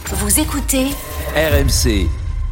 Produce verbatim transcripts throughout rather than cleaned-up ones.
Vous écoutez R M C.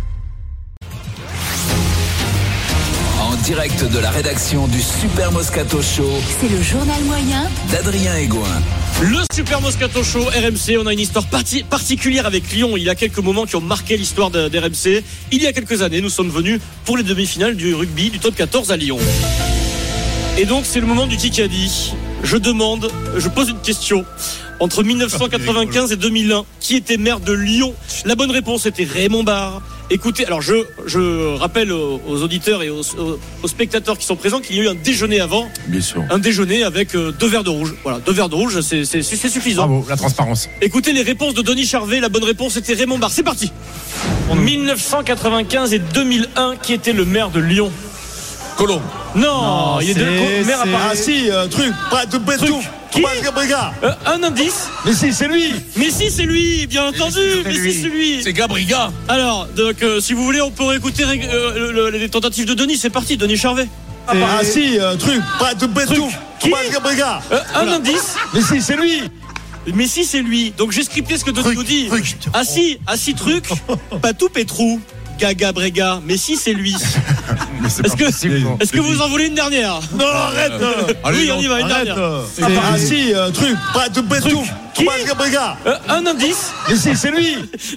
En direct de la rédaction du Super Moscato Show. C'est le journal moyen d'Adrien Egoin. Le Super Moscato Show R M C, on a une histoire parti- particulière avec Lyon. Il y a quelques moments qui ont marqué l'histoire de, d'R M C. Il y a quelques années, nous sommes venus pour les demi-finales du rugby du top quatorze à Lyon. Et donc c'est le moment du Kikadi. Je demande, je pose une question. Entre dix-neuf cent quatre-vingt-quinze et deux mille un, qui était maire de Lyon? La bonne réponse était Raymond Barre. Écoutez, alors je, je rappelle aux, aux auditeurs et aux, aux, aux spectateurs qui sont présents qu'il y a eu un déjeuner avant. Bien sûr. Un déjeuner avec euh, deux verres de rouge. Voilà, deux verres de rouge, c'est, c'est, c'est suffisant. Bravo, la transparence. Écoutez les réponses de Denis Charvet. La bonne réponse était Raymond Barre. C'est parti. dix-neuf cent quatre-vingt-quinze et deux mille un, qui était le maire de Lyon? Colomb. Non, non, il est, est de maire à Paris. Ah si, euh, truc, pas de tout. Qui euh, Un indice. Mais si, c'est lui. Mais si, c'est lui, bien entendu. Mais si, c'est lui. C'est Gabriga. Alors, donc, euh, si vous voulez, on peut réécouter euh, le, le, les tentatives de Denis. C'est parti, Denis Charvet. Ah, bah, ah si, euh, truc, pas de tout. Qui Gabriga. euh, Un voilà. indice. Mais si, c'est lui. Mais si, c'est lui. Donc j'ai scripté ce que Denis nous dit. Truc. Ah si, ah si, truc. Patou Pétrou. Gaga Brega, mais si c'est lui. Est-ce que, est-ce que vous en voulez une dernière? Non, arrête. Euh, oui, on y va, une arrête. dernière. Ah, bah, ah si, euh, truc, pas de tout. Qui Brega. Euh, un indice. Mais si, c'est lui.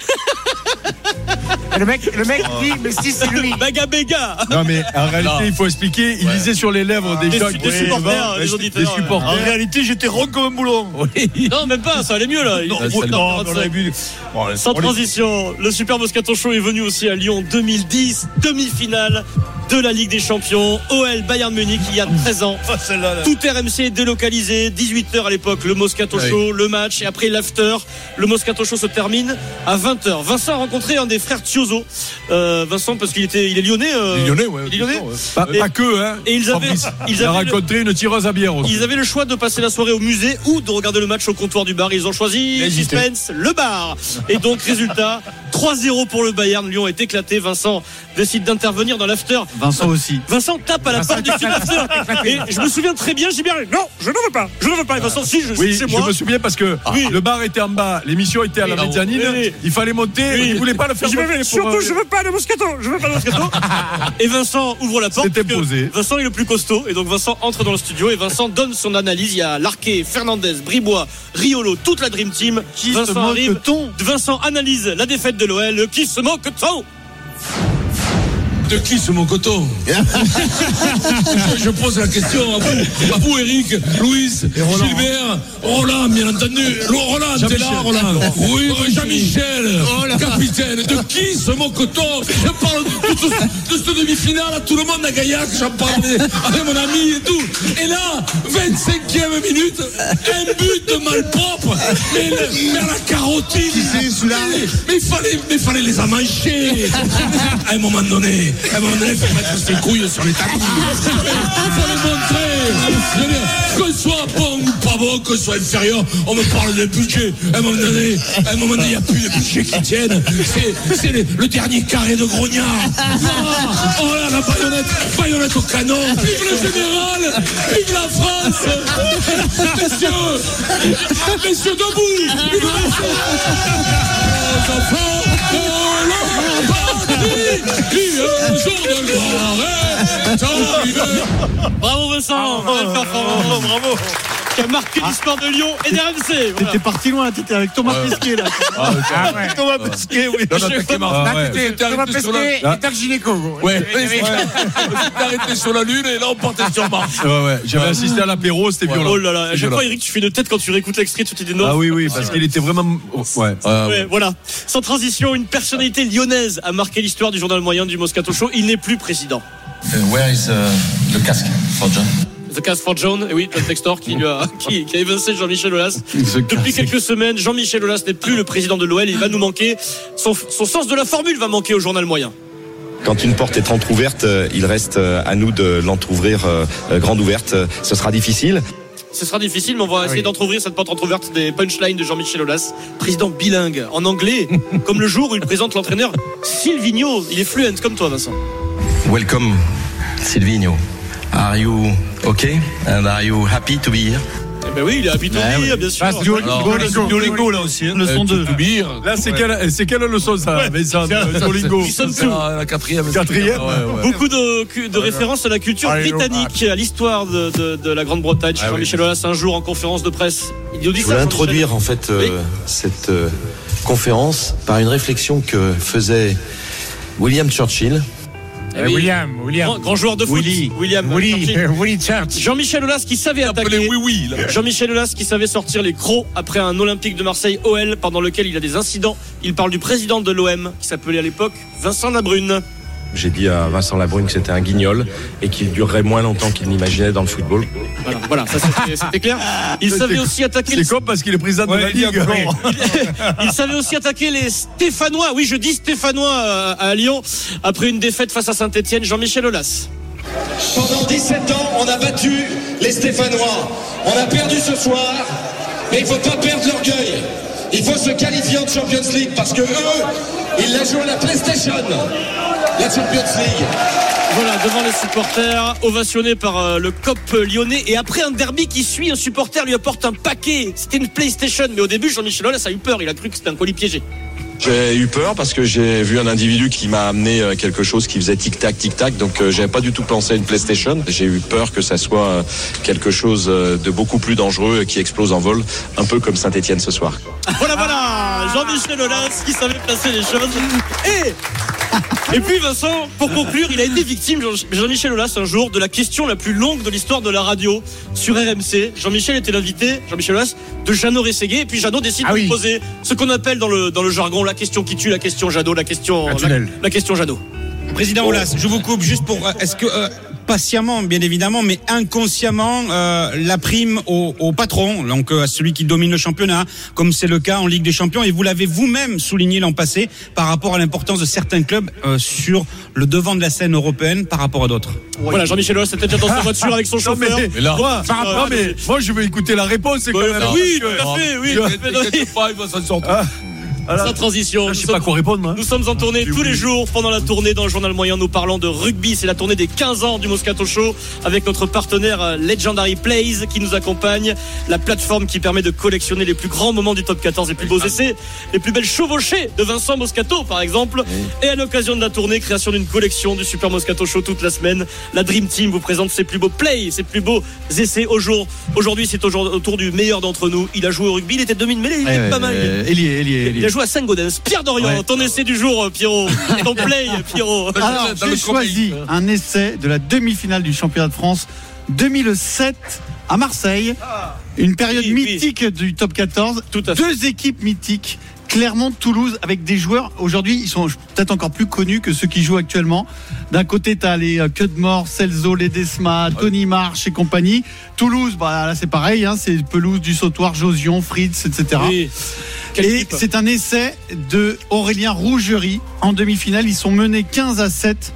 Le mec, le mec dit, mais si c'est lui. Baga Bega. Non, mais en réalité, non. Il faut expliquer. Il ouais. lisait sur les lèvres des, des gens, des, des supporters, des auditeurs. Des supporters. En réalité, j'étais rond comme un boulon. Oui. Non, même pas. Ça allait mieux là. Non, non, non, on avait vu. Bon, sans transition, le Super Moscato Show est venu aussi à Lyon deux mille dix, demi-finale de la Ligue des Champions, O L Bayern Munich, il y a treize ans. Oh, celle-là, là. Tout R M C est délocalisé, dix-huit heures à l'époque, le Moscato oui. Show, le match, et après l'after, le Moscato Show se termine à vingt heures. Vincent a rencontré un des frères Tiozo. Euh, Vincent, parce qu'il était, il est lyonnais. Euh, il est lyonnais, ouais. Il est lyonnais. Ouais. Pas, et, pas que, hein. Et ils avaient, ils il a rencontré le, une tireuse à bière aussi. Ils avaient le choix de passer la soirée au musée ou de regarder le match au comptoir du bar. Ils ont choisi, suspense, le bar. Et donc, résultat, trois zéro pour le Bayern. Lyon est éclaté. Vincent décide d'intervenir dans l'after. Vincent aussi. Vincent tape à la porte du sud after. Et je me souviens très bien, j'ai bien non, je ne veux pas, je ne veux pas. Et Vincent, si, je suis oui, chez moi. Je me souviens parce que oui. le bar était en bas, l'émission était à la oui, mezzanine, oui. il fallait monter, oui. il ne voulait pas le faire. Je vais, surtout, pour... je veux pas le Moscato, je veux pas le Moscato. Et Vincent ouvre la porte. C'était posé. Vincent est le plus costaud, et donc Vincent entre dans le studio et Vincent donne son analyse. Il y a Larquet, Fernandez, Bribois, Riolo, toute la Dream Team. Qui Vincent se moque arrive. Ton. Vincent analyse la défaite de l'O L. Qui se moque ton. De qui ce mon coton? je, je pose la question à vous, à vous Eric, Louis, Gilbert, Roland, bien entendu. Roland, t'es là, Roland? Oui, Jean-Michel, oh capitaine. De qui ce mon coton? Je parle de, de, de, de cette demi-finale à tout le monde à Gaillac, j'en parle avec mon ami et tout. Et là, vingt-cinquième minute, un but de malpropre, mais, le, mais à la carotide. Mais, mais il fallait, mais fallait les amancher. À un moment donné. À un moment donné, il faut mettre ses couilles sur les tapis. Il faut les montrer. Que ce soit bon ou pas bon, que ce soit inférieur, on me parle de budget. À un moment donné, à un moment donné, il n'y a plus de budget qui tienne. C'est, c'est le, le dernier carré de grognard. Oh, oh là, la baïonnette, baïonnette au canon. Vive le général, vive la France. Messieurs, messieurs debout. Vive la France. Enfants, oh là, bravo Vincent, belle performance, bravo. Qui a marqué l'histoire de Lyon et d'R M C. Voilà. T'étais parti loin, t'étais avec Thomas ouais. Pesquet là. Ah, ah, ouais. Thomas Pesquet, oui. Non, non, ah, ouais. T'étais Thomas Pesquet et Doc Gynéco. Ouais, on s'était arrêté sur la Lune et là on partait sur Mars. Ouais, ouais. J'avais assisté à l'apéro, c'était violent. Oh là là, à chaque fois Eric, tu fais de tête quand tu réécoutes l'extrait, tu te dis non. Ah oui, oui, parce qu'il était vraiment. Ouais. Ouais, voilà. Sans transition, une personnalité lyonnaise a marqué l'histoire du journal moyen du Moscato Show. Il n'est plus président. Where is the casque for John? The Cast for John, et oui, John Textor qui, lui a, qui, qui a évincé Jean-Michel Aulas. Depuis quelques semaines, Jean-Michel Aulas n'est plus le président de l'O L. Il va nous manquer. Son, son sens de la formule va manquer au journal moyen. Quand une porte est entrouverte, il reste à nous de l'entrouvrir grande ouverte. Ce sera difficile. Ce sera difficile, mais on va essayer oui. d'entrouvrir cette porte entrouverte des punchlines de Jean-Michel Aulas, président bilingue en anglais, comme le jour où il présente l'entraîneur Silvino. Il est fluent comme toi, Vincent. Welcome, Silvino. Are you okay? And are you happy to be here? Eh ben oui, il est à Bitoni, Ah oui. bien sûr. Ah, c'est Duolingo, Duolingo là aussi. Hein. Leçon deux. Là, c'est quelle, c'est quelle leçon ça, Ouais. Vincent Duolingo. Listen C'est to. la quatrième. Quatrième. Ouais, ouais. Beaucoup de, de références à la culture Allez, britannique, à l'histoire de, de, de la Grande-Bretagne. Ah Jean-Michel Aulas, un jour en conférence de presse, il nous dit Je ça. voulais Jean-Michel. introduire en fait euh, Oui. cette euh, conférence par une réflexion que faisait William Churchill. Eh oui. William, William. Grand, grand joueur de foot, Willy. William Willy, Churchill. Willy Church. Jean-Michel Aulas qui savait Appelez attaquer. oui, oui. là. Jean-Michel Aulas qui savait sortir les crocs après un Olympique de Marseille O L pendant lequel il a des incidents. Il parle du président de l'O M qui s'appelait à l'époque Vincent Labrune. J'ai dit à Vincent Labrune que c'était un guignol et qu'il durerait moins longtemps qu'il n'imaginait dans le football. Voilà, voilà, ça c'était, c'était clair. Il savait aussi attaquer. C'est comme parce qu'il est président de la Ligue. Il savait aussi attaquer les Stéphanois. Oui, je dis Stéphanois à, à Lyon après une défaite face à Saint-Etienne. Jean-Michel Aulas. Pendant dix-sept ans, on a battu les Stéphanois. On a perdu ce soir, mais il ne faut pas perdre l'orgueil. Il faut se qualifier en Champions League parce que eux, ils la jouent à la PlayStation, la Champions League. Voilà, devant les supporters, ovationné par euh, le C O P lyonnais. Et après un derby qui suit, un supporter lui apporte un paquet. C'était une PlayStation. Mais au début, Jean-Michel Aulas a eu peur. Il a cru que c'était un colis piégé. J'ai eu peur parce que j'ai vu un individu qui m'a amené quelque chose qui faisait tic-tac, tic-tac. Donc euh, j'avais pas du tout pensé à une PlayStation. J'ai eu peur que ça soit euh, quelque chose de beaucoup plus dangereux qui explose en vol, un peu comme Saint-Etienne ce soir. Voilà, voilà, Jean-Michel Aulas qui savait placer les choses. Et, et puis Vincent, pour conclure, il a été victime, Jean- Jean-Michel Aulas, un jour, de la question la plus longue de l'histoire de la radio sur R M C. Jean-Michel était l'invité, Jean-Michel Aulas, de Jeannot Rességuier. Et puis Jeannot décide Ah de oui. lui poser ce qu'on appelle dans le, dans le jargon la question qui tue, la question Jeannot, la question, Un la, tunnel. la question Jeannot. Président Aulas, je vous coupe juste pour. euh, Est-ce que euh, patiemment, bien évidemment, mais inconsciemment, euh, la prime au, au patron, donc euh, à celui qui domine le championnat, comme c'est le cas en Ligue des Champions, et vous l'avez vous-même souligné l'an passé par rapport à l'importance de certains clubs euh, sur le devant de la scène européenne par rapport à d'autres. Voilà, Jean-Michel Aulas était déjà dans sa voiture avec son Non, chauffeur. mais, Mais là- moi, Par rapport non, à- mais moi, je veux écouter la réponse. C'est quand Ouais, même. bah oui, parce que- tout à fait, oui. Ah, tout à fait. T'inquiète pas, il va s'en sortir. Ah, voilà. Sans transition. Je Nous sais pas sommes- quoi répondre, moi. Nous sommes en tournée J'ai tous les oublié. jours pendant la tournée dans le journal moyen. Nous parlons de rugby. C'est la tournée des quinze ans du Moscato Show avec notre partenaire euh, Legendary Plays qui nous accompagne. La plateforme qui permet de collectionner les plus grands moments du top quatorze, les plus beaux essais, les plus belles chevauchées de Vincent Moscato par exemple. Et à l'occasion de la tournée, création d'une collection du Super Moscato Show toute la semaine. La Dream Team vous présente ses plus beaux plays, ses plus beaux essais au jour. Aujourd'hui, c'est au, jour- au tour du meilleur d'entre nous. Il a joué au rugby, il était demi-mêlée, il est pas mal. Elie, Elie, Il a joué à Saint-Gaudens. Pierre Dorian, Ouais. ton essai du jour, euh, Pierrot. Ton play, Pierrot. Alors, Dans le j'ai choisi un essai de la demi-finale du championnat de France deux mille sept à Marseille. Une période Oui, oui. mythique du top quatorze. Tout à fait. Deux équipes mythiques. Clermont, Toulouse, avec des joueurs, aujourd'hui, ils sont peut-être encore plus connus que ceux qui jouent actuellement. D'un côté, tu as les euh, Cudmore, Celso, Ledesma, Tony Marsh et compagnie. Toulouse, bah, là, c'est pareil, hein, c'est pelouse du Sautoir, Josion, Fritz, et cetera. Oui. Quelle Et équipe. c'est un essai de Aurélien Rougerie en demi-finale. Ils sont menés quinze à sept.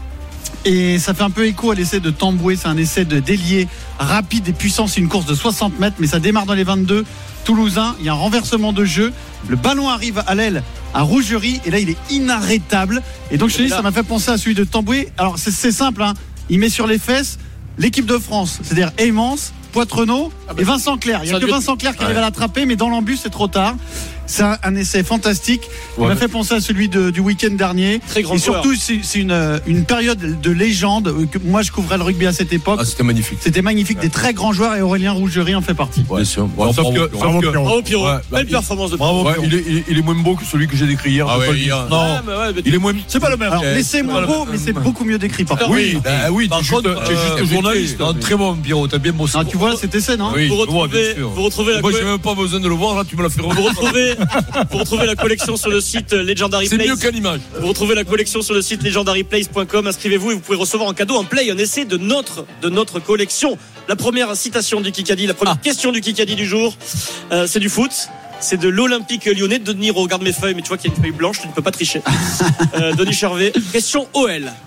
Et ça fait un peu écho à l'essai de Tamboué. C'est un essai de délié rapide et puissant. C'est une course de soixante mètres, mais ça démarre dans les vingt-deux toulousains. Il y a un renversement de jeu. Le ballon arrive à l'aile à Rougerie. Et là, il est inarrêtable. Et donc, je te dis, ça m'a fait penser à celui de Tamboué. Alors, c'est, c'est simple, hein. Il met sur les fesses l'équipe de France, c'est-à-dire Aymance, Poitrenaud et Vincent Clerc. Il n'y a ça que devait- Vincent Clerc qui arrive à l'attraper, mais dans l'embus, c'est trop tard. C'est un, un essai fantastique. Il m'a fait penser à celui de- du week-end dernier. Très grand Et joueur. surtout, c'est, c'est une, euh, une période de légende. euh, Que moi, je couvrais le rugby à cette époque. Ah, c'était magnifique. C'était magnifique, des très grands joueurs et Aurélien Rougerie en fait partie. Bien sûr. Ouais, Ouais, sauf bravo, que- Pierrot. sauf que- Bravo, Pierrot. Ouais, bah, Belle il- performance de Bravo, Pierrot. ouais, il, est, il est- il est moins beau que celui que j'ai décrit hier. Ah je peux ouais, pas le dire. hier. Non, Ah, mais ouais, mais il est moins. C'est pas le même. Alors, Eh, l'essai est moins pas beau, le mais c'est même. beaucoup mieux décrit par contre. Oui, bah oui, Par t'es juste, contre, t'es juste euh, journaliste. j'étais- non, très bon, Pierrot, t'as bien bossé. Ah, tu vois cet essai, non Oui, Vous je vois, bien retrouvez, sûr. vous retrouvez la Moi, co- j'ai même pas besoin de le voir, là, tu me l'as fait vous revoir. retrouvez, vous retrouvez la collection sur le site Legendary C'est Plays. mieux qu'à l'image. Vous retrouvez la collection sur le site legendary plays point com. Inscrivez-vous et vous pouvez recevoir en cadeau un play, un essai de notre, de notre collection. La première citation du Kikadi, la première question du Kikadi du jour, euh, c'est du foot. C'est de l'Olympique lyonnais. Denis, regarde mes feuilles, mais tu vois qu'il y a une feuille blanche, tu ne peux pas tricher. euh, Denis Charvet. Question O L.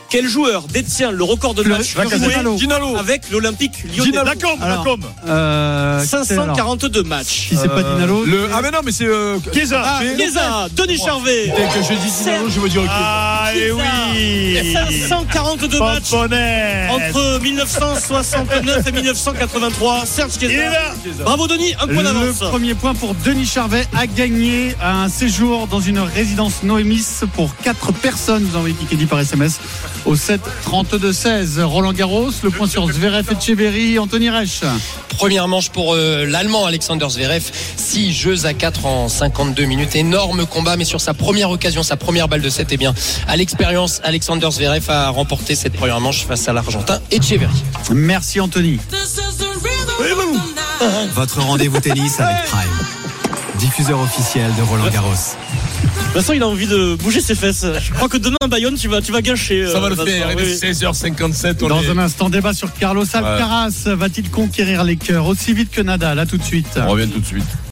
Quel joueur détient le record de match joué Ginalo. avec l'Olympique Lyonnais? Lacombe, Lacombe. Euh, cinq cent quarante-deux matchs. Si c'est pas Dinalo. Le... Ah mais non mais c'est euh... Chiesa. Ah, Chiesa, Denis Charvet. Dès que je dis Dinalo, je veux dire. Ah et oui. cinq cent quarante-deux matchs entre dix-neuf cent soixante-neuf et dix-neuf cent quatre-vingt-trois. Serge Chiesa. Bravo Denis, un point d'avance. Le premier point pour Denis Charvet a gagné un séjour dans une résidence Noémis pour quatre personnes. Vous envoyez Kikedi par S M S au sept trente-deux seize. Roland Garros, le point sur Zverev et Etcheverry. Anthony Reich. Première manche pour euh, l'Allemand Alexander Zverev. six jeux à quatre en cinquante-deux minutes. Énorme combat, mais sur sa première occasion, sa première balle de set, eh bien, à l'expérience, Alexander Zverev a remporté cette première manche face à l'Argentin Etcheverry. Merci Anthony. Votre rendez-vous tennis avec Prime, diffuseur officiel de Roland Garros. Vincent, il a envie de bouger ses fesses. Je crois que demain à Bayonne, tu vas, tu vas gâcher. Ça va le Vincent, faire. Il est seize heures cinquante-sept. Dans est... un instant, débat sur Carlos Alcaraz. Ouais. Va-t-il conquérir les cœurs aussi vite que Nadal? Là tout de suite. On revient tout de suite.